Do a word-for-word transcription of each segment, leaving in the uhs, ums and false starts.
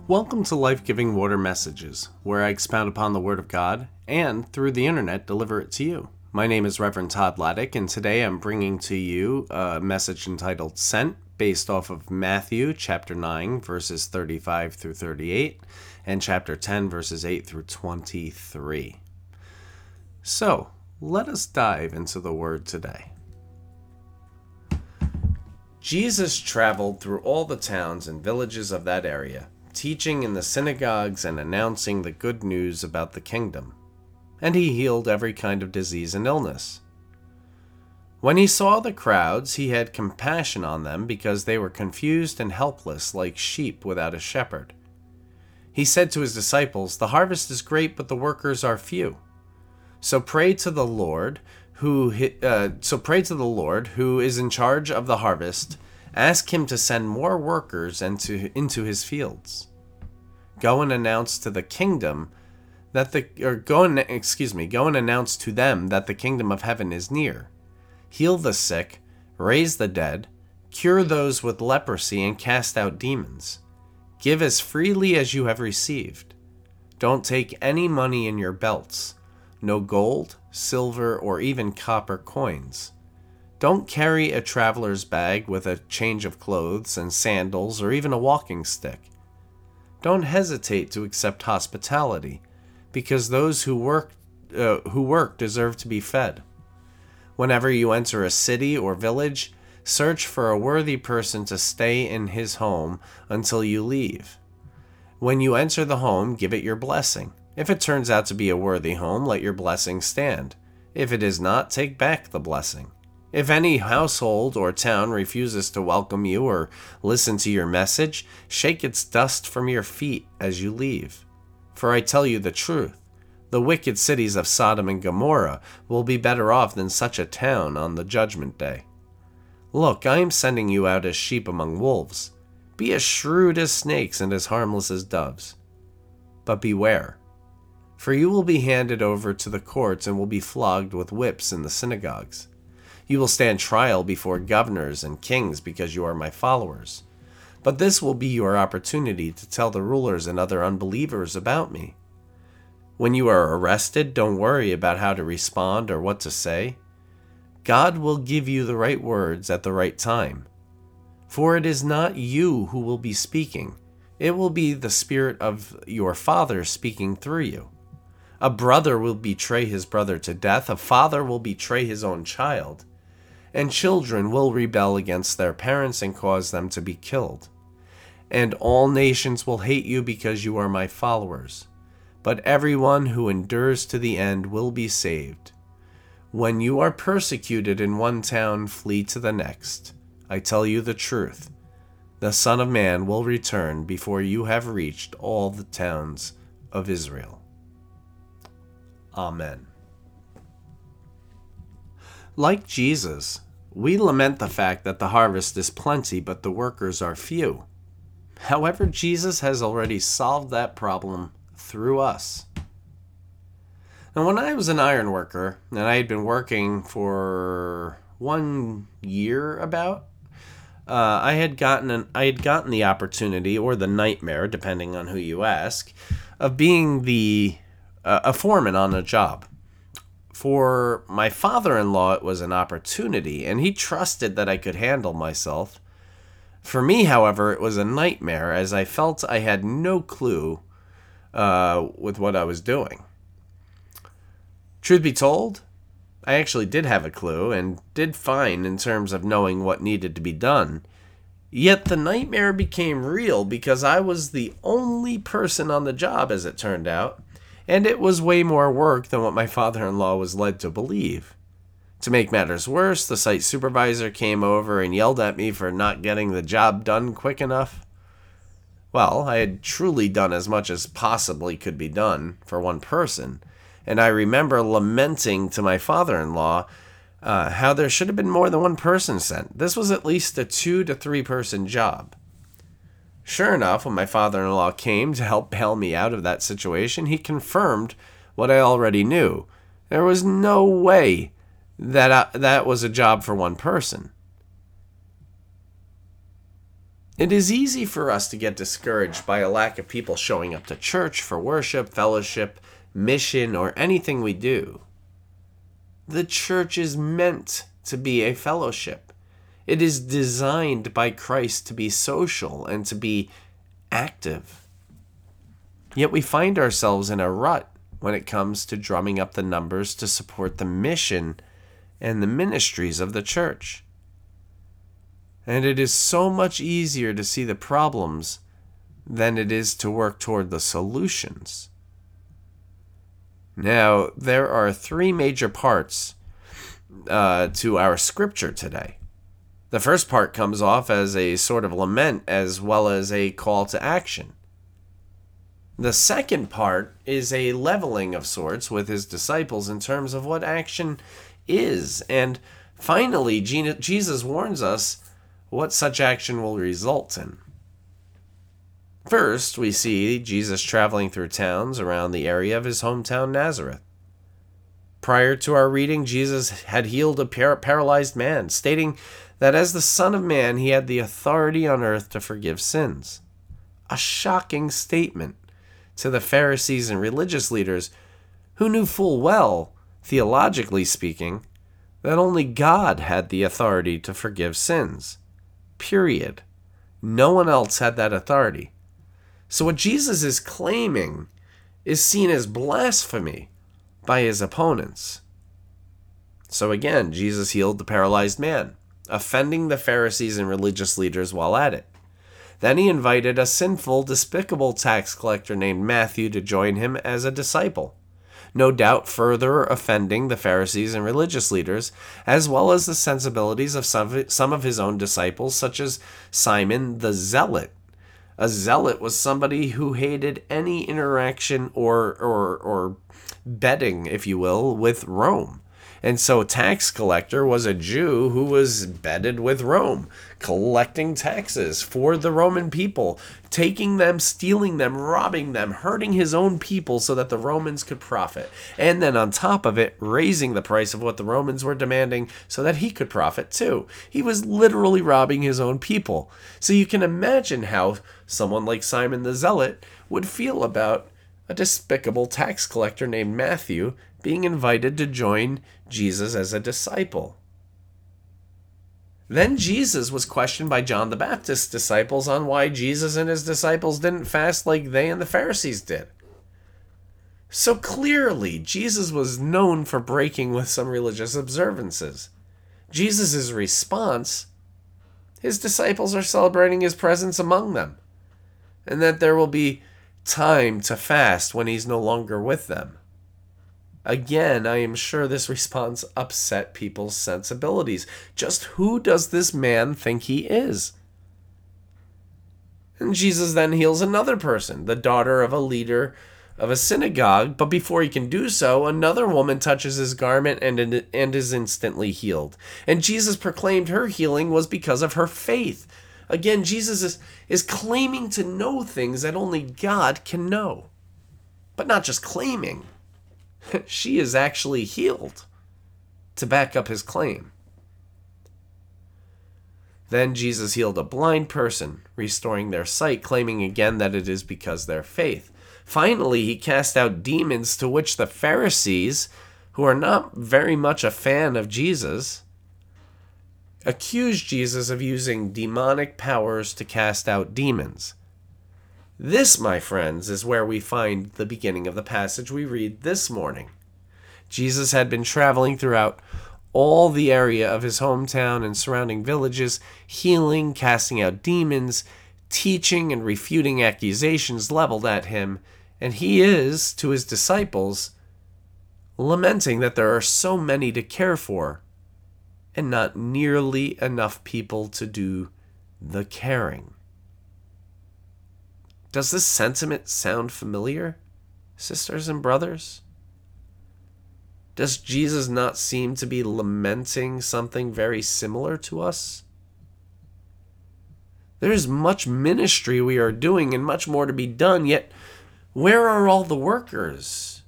Welcome to Life-Giving Water Messages, where I expound upon the Word of God and, through the internet, deliver it to you. My name is Reverend Todd Laddick, and today I'm bringing to you a message entitled Sent, based off of Matthew chapter nine, verses thirty-five through thirty-eight, and chapter ten, verses eight through twenty-three. So, let us dive into the Word today. Jesus traveled through all the towns and villages of that area, teaching in the synagogues and announcing the good news about the kingdom. And he healed every kind of disease and illness. When he saw the crowds, he had compassion on them because they were confused and helpless like sheep without a shepherd. He said to his disciples, "The harvest is great, but the workers are few. So pray to the Lord, who uh, so pray to the Lord who is in charge of the harvest. Ask him to send more workers into, into his fields. Go and announce to the kingdom that the or go and excuse me, go and announce to them that the kingdom of heaven is near. Heal the sick, raise the dead, cure those with leprosy, and cast out demons. Give as freely as you have received. Don't take any money in your belts, no gold, silver, or even copper coins. Don't carry a traveler's bag with a change of clothes and sandals or even a walking stick. Don't hesitate to accept hospitality, because those who work, uh, who work deserve to be fed. Whenever you enter a city or village, search for a worthy person to stay in his home until you leave. When you enter the home, give it your blessing. If it turns out to be a worthy home, let your blessing stand. If it is not, take back the blessing. If any household or town refuses to welcome you or listen to your message, shake its dust from your feet as you leave. For I tell you the truth, the wicked cities of Sodom and Gomorrah will be better off than such a town on the judgment day. Look, I am sending you out as sheep among wolves. Be as shrewd as snakes and as harmless as doves. But beware, for you will be handed over to the courts and will be flogged with whips in the synagogues. You will stand trial before governors and kings because you are my followers. But this will be your opportunity to tell the rulers and other unbelievers about me. When you are arrested, don't worry about how to respond or what to say. God will give you the right words at the right time. For it is not you who will be speaking. It will be the Spirit of your Father speaking through you. A brother will betray his brother to death. A father will betray his own child. And children will rebel against their parents and cause them to be killed. And all nations will hate you because you are my followers. But everyone who endures to the end will be saved. When you are persecuted in one town, flee to the next. I tell you the truth. The Son of Man will return before you have reached all the towns of Israel. Amen. Like Jesus, we lament the fact that the harvest is plenty, but the workers are few. However, Jesus has already solved that problem through us. Now, when I was an iron worker, and I had been working for one year about, uh, I had gotten an, I had gotten the opportunity, or the nightmare, depending on who you ask, of being the uh, a foreman on a job. For my father-in-law, it was an opportunity, and he trusted that I could handle myself. For me, however, it was a nightmare, as I felt I had no clue uh, with what I was doing. Truth be told, I actually did have a clue, and did fine in terms of knowing what needed to be done. Yet the nightmare became real because I was the only person on the job, as it turned out. And it was way more work than what my father-in-law was led to believe. To make matters worse, the site supervisor came over and yelled at me for not getting the job done quick enough. Well, I had truly done as much as possibly could be done for one person, and I remember lamenting to my father-in-law uh, how there should have been more than one person sent. This was at least a two to three person job. Sure enough, when my father-in-law came to help bail me out of that situation, he confirmed what I already knew. There was no way that I, that was a job for one person. It is easy for us to get discouraged by a lack of people showing up to church for worship, fellowship, mission, or anything we do. The church is meant to be a fellowship. It is designed by Christ to be social and to be active. Yet we find ourselves in a rut when it comes to drumming up the numbers to support the mission and the ministries of the church. And it is so much easier to see the problems than it is to work toward the solutions. Now, there are three major parts uh, to our scripture today. The first part comes off as a sort of lament as well as a call to action. The second part is a leveling of sorts with his disciples in terms of what action is. And finally, Jesus warns us what such action will result in. First, we see Jesus traveling through towns around the area of his hometown Nazareth. Prior to our reading, Jesus had healed a par- paralyzed man, stating that as the Son of Man, he had the authority on earth to forgive sins. A shocking statement to the Pharisees and religious leaders who knew full well, theologically speaking, that only God had the authority to forgive sins. Period. No one else had that authority. So what Jesus is claiming is seen as blasphemy by his opponents. So again, Jesus healed the paralyzed man, offending the Pharisees and religious leaders while at it. Then he invited a sinful, despicable tax collector named Matthew to join him as a disciple, no doubt further offending the Pharisees and religious leaders, as well as the sensibilities of some of his own disciples, such as Simon the Zealot. A zealot was somebody who hated any interaction or, or, or betting, if you will, with Rome. And so a tax collector was a Jew who was bedded with Rome, collecting taxes for the Roman people, taking them, stealing them, robbing them, hurting his own people so that the Romans could profit. And then on top of it, raising the price of what the Romans were demanding so that he could profit too. He was literally robbing his own people. So you can imagine how someone like Simon the Zealot would feel about a despicable tax collector named Matthew being invited to join Jesus as a disciple. Then Jesus was questioned by John the Baptist's disciples on why Jesus and his disciples didn't fast like they and the Pharisees did. So clearly, Jesus was known for breaking with some religious observances. Jesus' response, his disciples are celebrating his presence among them, and that there will be time to fast when he's no longer with them. Again, I am sure this response upset people's sensibilities. Just who does this man think he is? And Jesus then heals another person, the daughter of a leader of a synagogue, but before he can do so, another woman touches his garment and, and is instantly healed. And Jesus proclaimed her healing was because of her faith. Again, Jesus is, is claiming to know things that only God can know. But not just claiming. She is actually healed to back up his claim. Then Jesus healed a blind person, restoring their sight, claiming again that it is because their faith. Finally, he cast out demons, to which the Pharisees, who are not very much a fan of Jesus, accused Jesus of using demonic powers to cast out demons. This, my friends, is where we find the beginning of the passage we read this morning. Jesus had been traveling throughout all the area of his hometown and surrounding villages, healing, casting out demons, teaching and refuting accusations leveled at him, and he is, to his disciples, lamenting that there are so many to care for and not nearly enough people to do the caring. Does this sentiment sound familiar, sisters and brothers? Does Jesus not seem to be lamenting something very similar to us? There is much ministry we are doing and much more to be done, yet where are all the workers?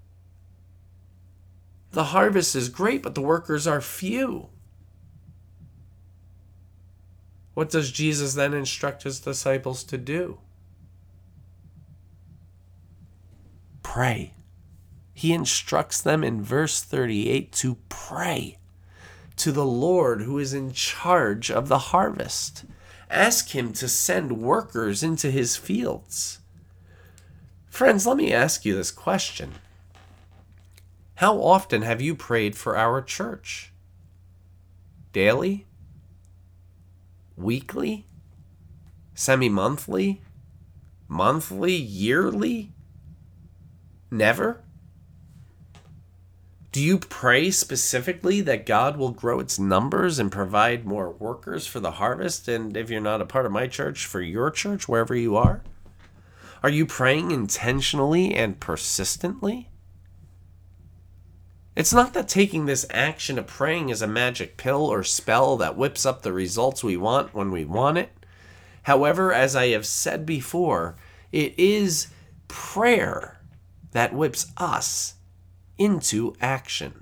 The harvest is great, but the workers are few. What does Jesus then instruct his disciples to do? Pray. He instructs them in verse thirty-eight to pray to the Lord who is in charge of the harvest. Ask him to send workers into his fields. Friends, let me ask you this question. How often have you prayed for our church? Daily? Weekly? Semi-monthly? Monthly? Yearly? Never? Do you pray specifically that God will grow its numbers and provide more workers for the harvest? And if you're not a part of my church, for your church, wherever you are? Are you praying intentionally and persistently? It's not that taking this action of praying is a magic pill or spell that whips up the results we want when we want it. However, as I have said before, it is prayer that whips us into action.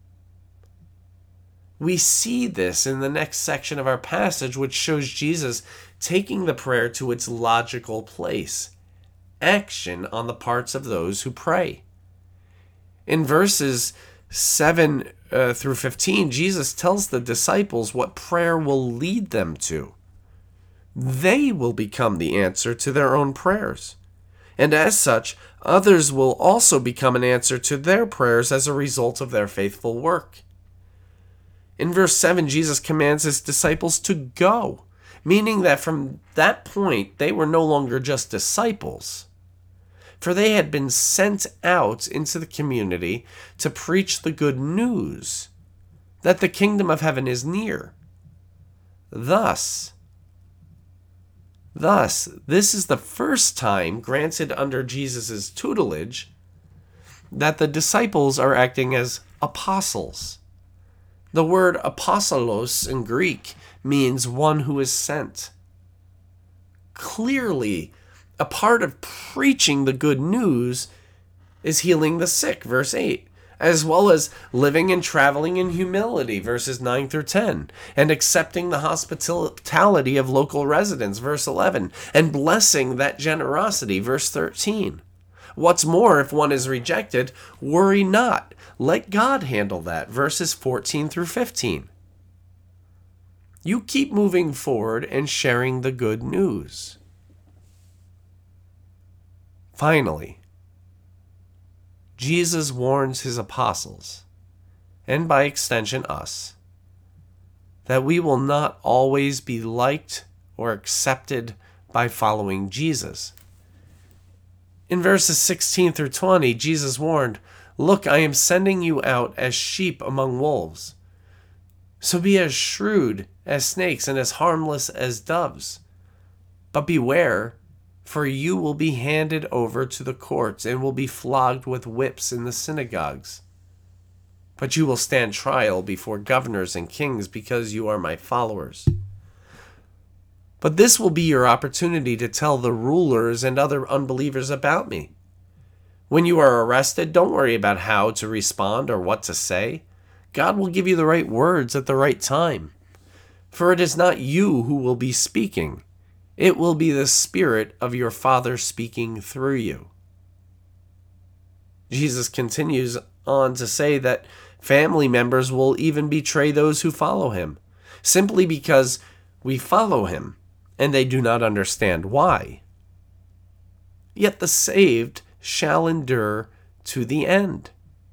We see this in the next section of our passage, which shows Jesus taking the prayer to its logical place, action on the parts of those who pray. In verses seven uh, through fifteen, Jesus tells the disciples what prayer will lead them to. They will become the answer to their own prayers. And as such, others will also become an answer to their prayers as a result of their faithful work. In verse seven, Jesus commands his disciples to go, meaning that from that point, they were no longer just disciples, for they had been sent out into the community to preach the good news that the kingdom of heaven is near. Thus, Thus, this is the first time, granted under Jesus' tutelage, that the disciples are acting as apostles. The word apostolos in Greek means one who is sent. Clearly, a part of preaching the good news is healing the sick, verse eight, as well as living and traveling in humility, verses nine through ten, and accepting the hospitality of local residents, verse eleven, and blessing that generosity, verse thirteen. What's more, if one is rejected, worry not. Let God handle that, verses fourteen through fifteen. You keep moving forward and sharing the good news. Finally, Jesus warns his apostles, and by extension us, that we will not always be liked or accepted by following Jesus. In verses sixteen through twenty, Jesus warned, "Look, I am sending you out as sheep among wolves. So be as shrewd as snakes and as harmless as doves. But beware, for you will be handed over to the courts and will be flogged with whips in the synagogues. But you will stand trial before governors and kings because you are my followers. But this will be your opportunity to tell the rulers and other unbelievers about me. When you are arrested, don't worry about how to respond or what to say. God will give you the right words at the right time. For it is not you who will be speaking. It will be the Spirit of your Father speaking through you." Jesus continues on to say that family members will even betray those who follow him, simply because we follow him and they do not understand why. Yet the saved shall endure to the end.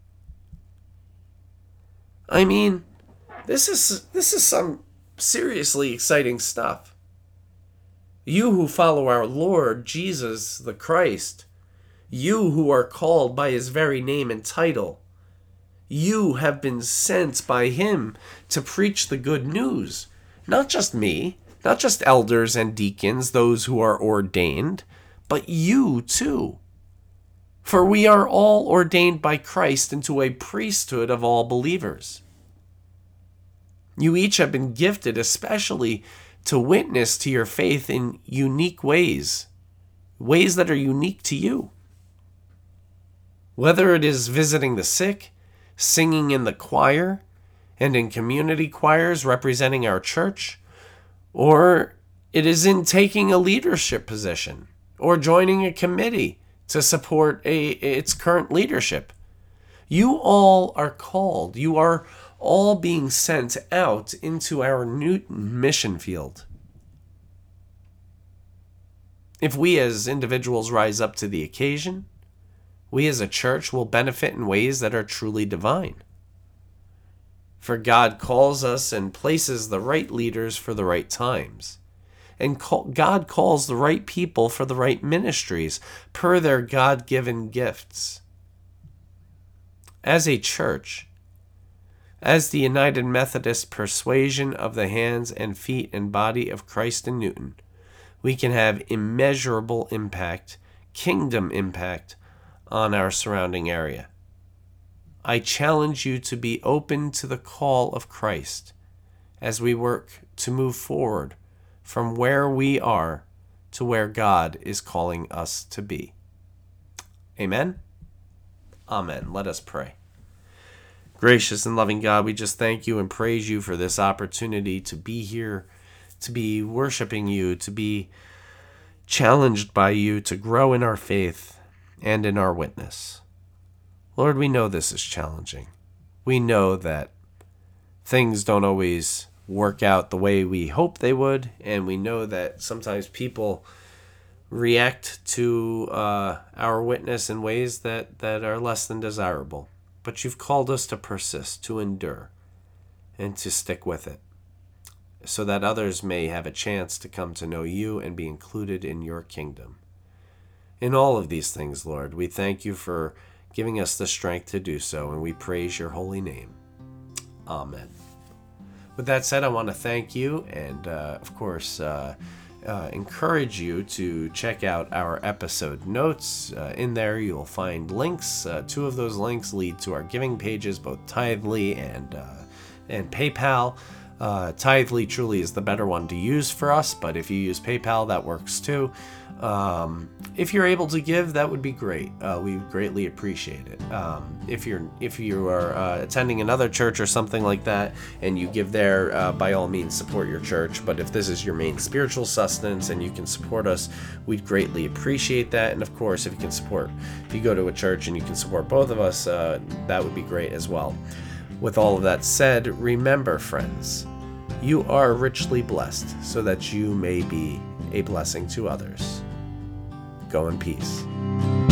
I mean, this is this is some seriously exciting stuff. You who follow our Lord Jesus the Christ, you who are called by his very name and title, you have been sent by him to preach the good news. Not just me, not just elders and deacons, those who are ordained, but you too. For we are all ordained by Christ into a priesthood of all believers. You each have been gifted especially to witness to your faith in unique ways, ways that are unique to you. Whether it is visiting the sick, singing in the choir, and in community choirs representing our church, or it is in taking a leadership position or joining a committee to support a, its current leadership. You all are called. You are all being sent out into our Newton mission field. If we as individuals rise up to the occasion, we as a church will benefit in ways that are truly divine. For God calls us and places the right leaders for the right times. And call, God calls the right people for the right ministries per their God-given gifts. As a church, as the United Methodist Persuasion of the hands and feet and body of Christ in Newton, we can have immeasurable impact, kingdom impact, on our surrounding area. I challenge you to be open to the call of Christ as we work to move forward from where we are to where God is calling us to be. Amen? Amen. Let us pray. Gracious and loving God, we just thank you and praise you for this opportunity to be here, to be worshiping you, to be challenged by you, to grow in our faith and in our witness. Lord, we know this is challenging. We know that things don't always work out the way we hope they would, and we know that sometimes people react to uh, our witness in ways that, that are less than desirable. But you've called us to persist, to endure, and to stick with it, so that others may have a chance to come to know you and be included in your kingdom. In all of these things, Lord, we thank you for giving us the strength to do so, and we praise your holy name. Amen. With that said, I want to thank you and, uh, of course, uh, uh, encourage you to check out our episode notes. Uh, in there, you'll find links. Uh, two of those links lead to our giving pages, both Tithely and, uh, and PayPal. Uh, Tithely truly is the better one to use for us, but if you use PayPal, that works too. Um, if you're able to give, that would be great. Uh, we greatly appreciate it. Um, if you're if you are uh, attending another church or something like that, and you give there, uh, by all means support your church. But if this is your main spiritual sustenance and you can support us, we'd greatly appreciate that. And of course, if you can support, if you go to a church and you can support both of us, uh, that would be great as well. With all of that said, remember, friends, you are richly blessed so that you may be a blessing to others. Go in peace.